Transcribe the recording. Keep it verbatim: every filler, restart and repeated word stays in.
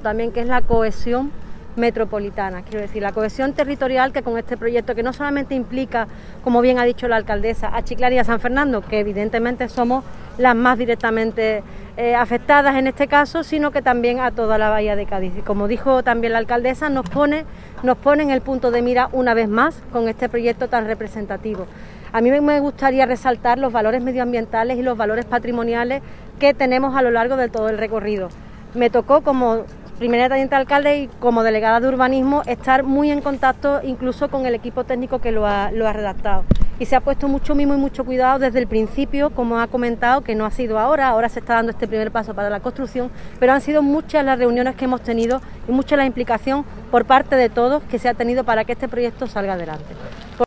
también, que es la cohesión metropolitana, quiero decir, la cohesión territorial que con este proyecto, que no solamente implica, como bien ha dicho la alcaldesa, a Chiclana y a San Fernando, que evidentemente somos las más directamente eh, afectadas en este caso, sino que también a toda la bahía de Cádiz. Y como dijo también la alcaldesa, nos pone, nos pone en el punto de mira una vez más con este proyecto tan representativo. A mí me gustaría resaltar los valores medioambientales y los valores patrimoniales que tenemos a lo largo de todo el recorrido. Me tocó, como primera teniente de alcalde y como delegada de urbanismo, estar muy en contacto incluso con el equipo técnico que lo ha, lo ha redactado. Y se ha puesto mucho mimo y mucho cuidado desde el principio, como ha comentado, que no ha sido ahora, ahora se está dando este primer paso para la construcción, pero han sido muchas las reuniones que hemos tenido y mucha la implicación por parte de todos que se ha tenido para que este proyecto salga adelante.